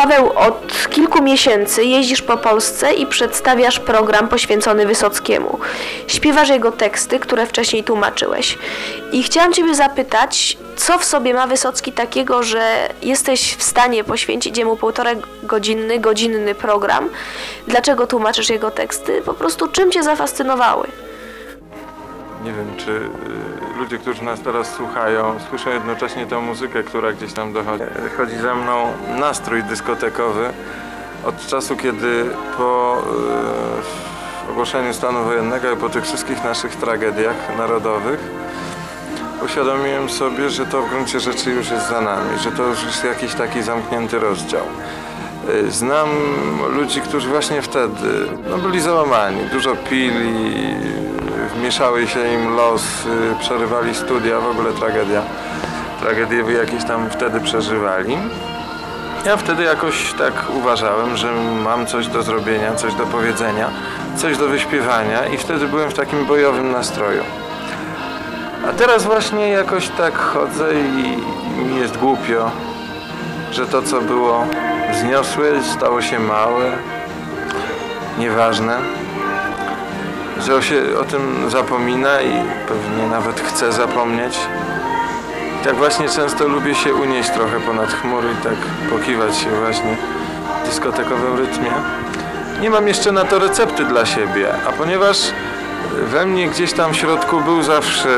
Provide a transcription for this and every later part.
Paweł, od kilku miesięcy jeździsz po Polsce i przedstawiasz program poświęcony Wysockiemu. Śpiewasz jego teksty, które wcześniej tłumaczyłeś. I chciałam Ciebie zapytać, co w sobie ma Wysocki takiego, że jesteś w stanie poświęcić jemu 1,5-godzinny program? Dlaczego tłumaczysz jego teksty? Po prostu czym Cię zafascynowały? Nie wiem, czy ludzie, którzy nas teraz słuchają, słyszą jednocześnie tę muzykę, która gdzieś tam dochodzi. Chodzi ze mną nastrój dyskotekowy od czasu, kiedy po ogłoszeniu stanu wojennego i po tych wszystkich naszych tragediach narodowych uświadomiłem sobie, że to w gruncie rzeczy już jest za nami, że to już jest jakiś taki zamknięty rozdział. Znam ludzi, którzy właśnie wtedy byli załamani, dużo pili, mieszały się im losy, przerywali studia, w ogóle tragedia. Tragedie jakieś tam wtedy przeżywali. Ja wtedy jakoś tak uważałem, że mam coś do zrobienia, coś do powiedzenia, coś do wyśpiewania i wtedy byłem w takim bojowym nastroju. A teraz właśnie jakoś tak chodzę i mi jest głupio, że to, co było wzniosłe, stało się małe, nieważne. Że się o tym zapomina i pewnie nawet chce zapomnieć. I tak właśnie często lubię się unieść trochę ponad chmury i tak pokiwać się właśnie w dyskotekowym rytmie. Nie mam jeszcze na to recepty dla siebie, a ponieważ we mnie gdzieś tam w środku był zawsze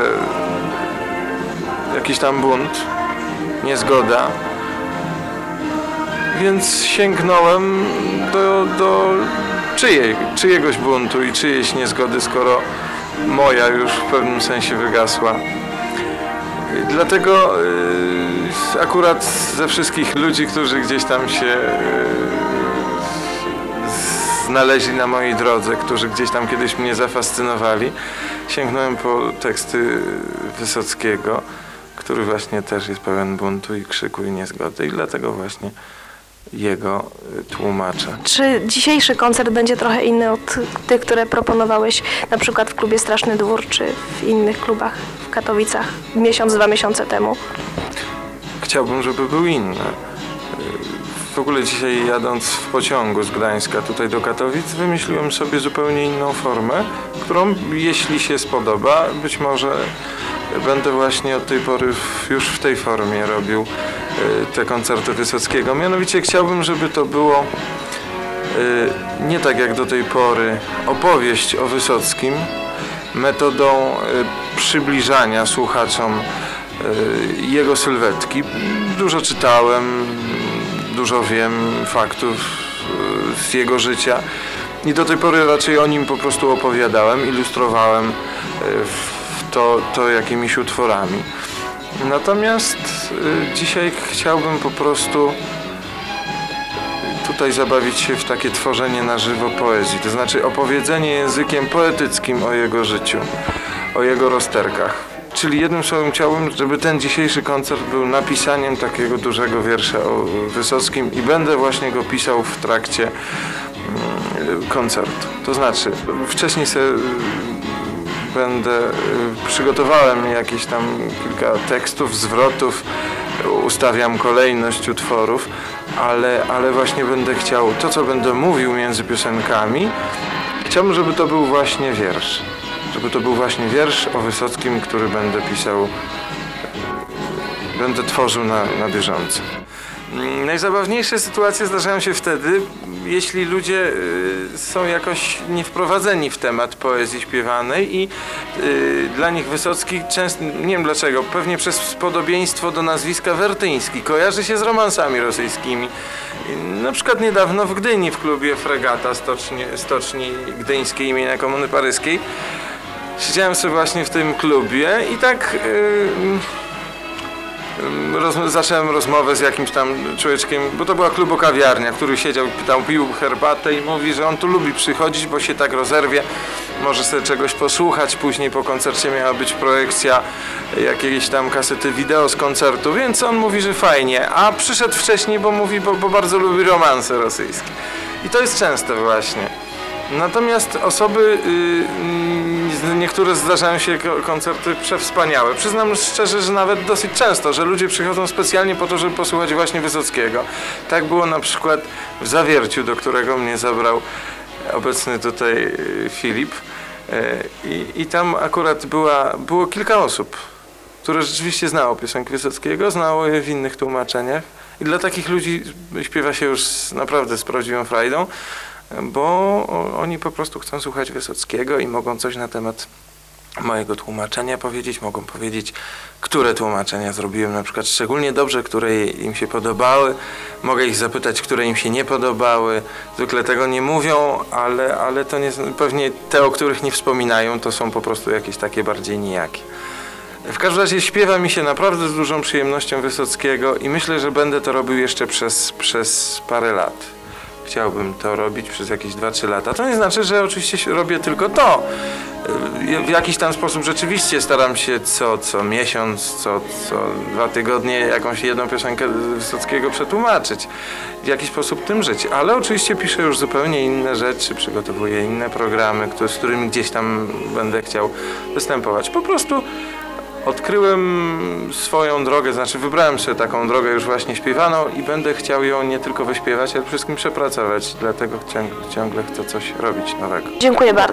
jakiś tam bunt, niezgoda, więc sięgnąłem do czyjegoś buntu i czyjejś niezgody, skoro moja już w pewnym sensie wygasła. Dlatego akurat ze wszystkich ludzi, którzy gdzieś tam się znaleźli na mojej drodze, którzy gdzieś tam kiedyś mnie zafascynowali, sięgnąłem po teksty Wysockiego, który właśnie też jest pełen buntu i krzyku i niezgody i dlatego właśnie jego tłumaczę. Czy dzisiejszy koncert będzie trochę inny od tych, które proponowałeś na przykład w klubie Straszny Dwór, czy w innych klubach w Katowicach miesiąc, 2 miesiące temu? Chciałbym, żeby był inny. W ogóle dzisiaj jadąc w pociągu z Gdańska tutaj do Katowic wymyśliłem sobie zupełnie inną formę, którą jeśli się spodoba, być może będę właśnie od tej pory już w tej formie robił te koncerty Wysockiego. Mianowicie chciałbym, żeby to było nie tak jak do tej pory opowieść o Wysockim, metodą przybliżania słuchaczom jego sylwetki. Dużo czytałem, dużo wiem faktów z jego życia i do tej pory raczej o nim po prostu opowiadałem, ilustrowałem to jakimiś utworami. Natomiast dzisiaj chciałbym po prostu tutaj zabawić się w takie tworzenie na żywo poezji, to znaczy opowiedzenie językiem poetyckim o jego życiu, o jego rozterkach. Czyli jednym słowem chciałbym, żeby ten dzisiejszy koncert był napisaniem takiego dużego wiersza o Wysockim i będę właśnie go pisał w trakcie koncertu. To znaczy wcześniej sobie przygotowałem jakieś tam kilka tekstów, zwrotów, ustawiam kolejność utworów, ale właśnie będę chciał, to co będę mówił między piosenkami, chciałbym, żeby to był właśnie wiersz. Żeby to był właśnie wiersz o Wysockim, który będę pisał, będę tworzył na bieżąco. Najzabawniejsze sytuacje zdarzają się wtedy, jeśli ludzie są jakoś niewprowadzeni w temat poezji śpiewanej i dla nich Wysocki często, nie wiem dlaczego, pewnie przez podobieństwo do nazwiska Wertyński, kojarzy się z romansami rosyjskimi. Na przykład niedawno w Gdyni w klubie Fregata, stoczni gdyńskiej imienia Komuny Paryskiej, siedziałem sobie właśnie w tym klubie i tak zacząłem rozmowę z jakimś tam człowieczkiem, bo to była klubokawiarnia, który siedział, pytał, pił herbatę i mówi, że on tu lubi przychodzić, bo się tak rozerwie, może sobie czegoś posłuchać. Później po koncercie miała być projekcja jakiejś tam kasety wideo z koncertu, więc on mówi, że fajnie, a przyszedł wcześniej, bo mówi, bo bardzo lubi romanse rosyjskie. I to jest częste właśnie. Natomiast osoby niektóre zdarzają się koncerty przewspaniałe. Przyznam szczerze, że nawet dosyć często, że ludzie przychodzą specjalnie po to, żeby posłuchać właśnie Wysockiego. Tak było na przykład w Zawierciu, do którego mnie zabrał obecny tutaj Filip. I tam akurat było kilka osób, które rzeczywiście znało piosenki Wysockiego, znało je w innych tłumaczeniach. I dla takich ludzi śpiewa się już naprawdę z prawdziwą frajdą, bo oni po prostu chcą słuchać Wysockiego i mogą coś na temat mojego tłumaczenia powiedzieć, mogą powiedzieć, które tłumaczenia zrobiłem na przykład szczególnie dobrze, które im się podobały. Mogę ich zapytać, które im się nie podobały. Zwykle tego nie mówią, ale to nie, pewnie te, o których nie wspominają, to są po prostu jakieś takie bardziej nijakie. W każdym razie śpiewa mi się naprawdę z dużą przyjemnością Wysockiego i myślę, że będę to robił jeszcze przez parę lat. Chciałbym to robić przez jakieś 2-3 lata. To nie znaczy, że oczywiście robię tylko to. W jakiś tam sposób rzeczywiście staram się co miesiąc, co 2 tygodnie jakąś jedną piosenkę Wysockiego przetłumaczyć. W jakiś sposób tym żyć. Ale oczywiście piszę już zupełnie inne rzeczy, przygotowuję inne programy, z którymi gdzieś tam będę chciał występować. Po prostu odkryłem swoją drogę, znaczy wybrałem sobie taką drogę już właśnie śpiewaną i będę chciał ją nie tylko wyśpiewać, ale przede wszystkim przepracować. Dlatego ciągle chcę coś robić nowego. Dziękuję bardzo.